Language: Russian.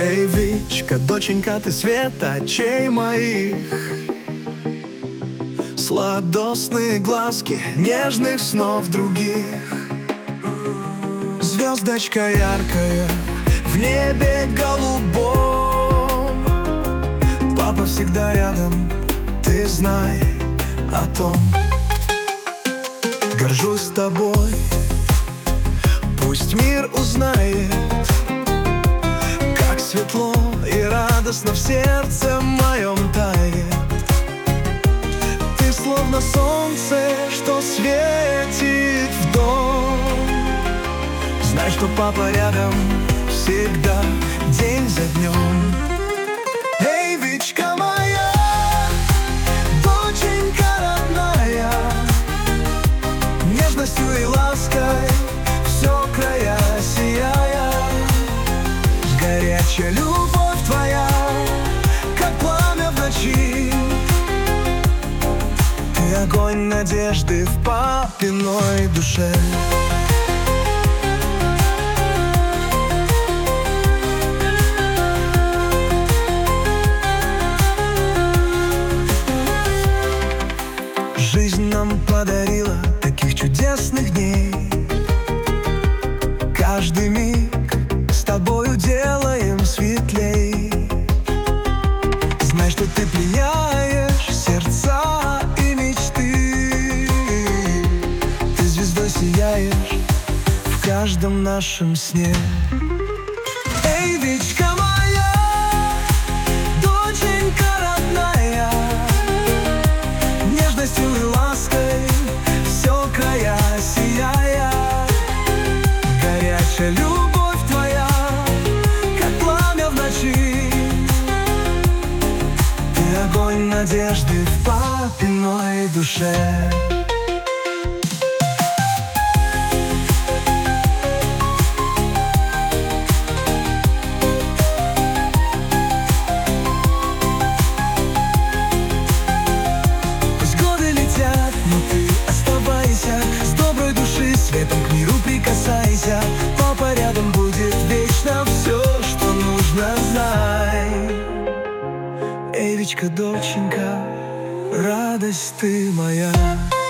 Эй, Вичка, доченька, ты свет очей моих, сладостные глазки нежных снов других. Звездочка яркая в небе голубом, папа всегда рядом, ты знай о том. Горжусь тобой, пусть мир узнает, как светло и радостно в сердце моем тает. Ты словно солнце, что светит в дом. Знай, что папа рядом всегда, день за днем. Эй, Вичка моя, доченька родная, нежностью и лаской все края сияя. Горячая любовь твоя, как пламя в ночи. Ты огонь надежды в папиной душе. Жизнь нам подарила таких чудесных дней. Каждый миг с тобою делаем светлей. Знай, что ты пленяешь сердца и мечты. Ты звездой сияешь в каждом нашем сне. Эй, Вичка моя, доченька родная, нежностью и лаской все края сияя. Горячая любовь твоя, как пламя в ночи. Ты огонь надежды в папиной душе. С доброй души светом к миру прикасайся. Папа рядом будет вечно, все, что нужно, знай. Эй, Вичка, доченька, радость ты моя.